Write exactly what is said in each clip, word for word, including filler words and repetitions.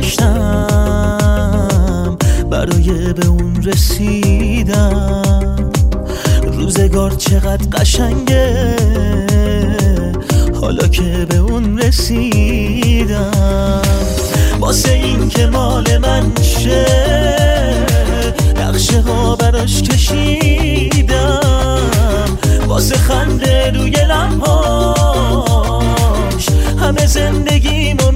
داشتم برای به اون رسیدم. روزگار چقدر قشنگه حالا که به اون رسیدم. واسه این که مال من شه نقشه ها براش کشیدم. واسه خنده روی لبهاش همه زندگیمو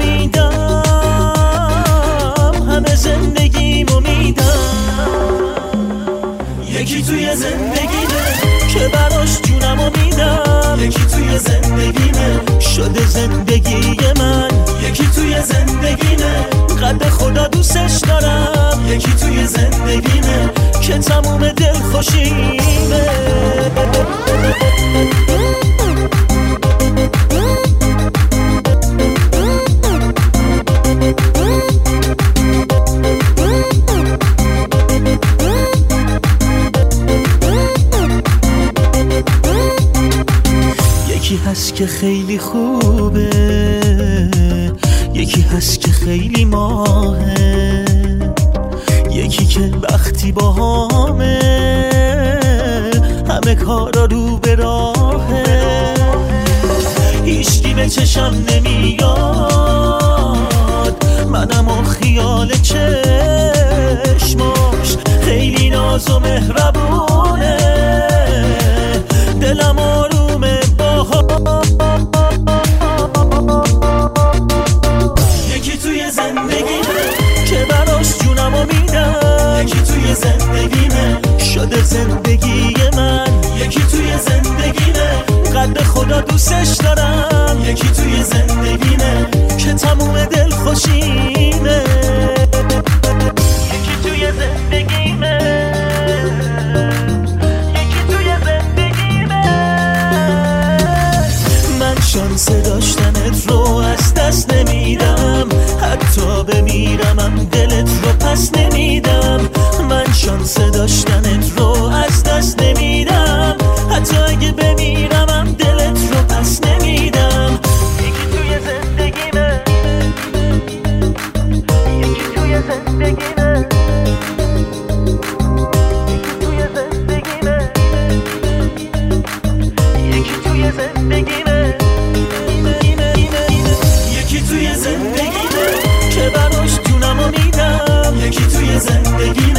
میدم، همه زندگیمو میدم. یکی توی زندگیمه که براش جونمو میدم، یکی توی زندگیمه شده زندگی من. یکی توی زندگیمه قد خدا دوستش دارم، یکی توی زندگیمه که تموم دل خوشیمه. یکی هست که خیلی خوبه، یکی هست که خیلی ماهه، یکی که وقتی با همه همه کارا رو به راهه. هیچکی به چشم نمیاد منم و خیال چشماش، خیلی ناز و مهربونه دلم آرومه باها. یکی توی زندگیمه که براش جونمو میدم، یکی توی زندگیمه شده زندگی من. یکی توی زندگیمه قد خدا دوستش دارم، یکی توی زندگیمه که تموم دل خوشیمه. یکی توی زندگیمه، یکی توی زندگیمه. من شانس داشتنت رو از دست نمیدم، حتی بمیرمم دلت رو پس نمیدم. من شانس داشتنت رو از دست نمیدم، حتی اگه بمیرمم دلت رو پس نمیدم. یکی توی زندگیمه، یکی توی زندگیمه، یکی توی زندگیمه، یکی توی زندگیمه، یکی توی زندگیمه که براش جونمو میدم، یکی توی زندگی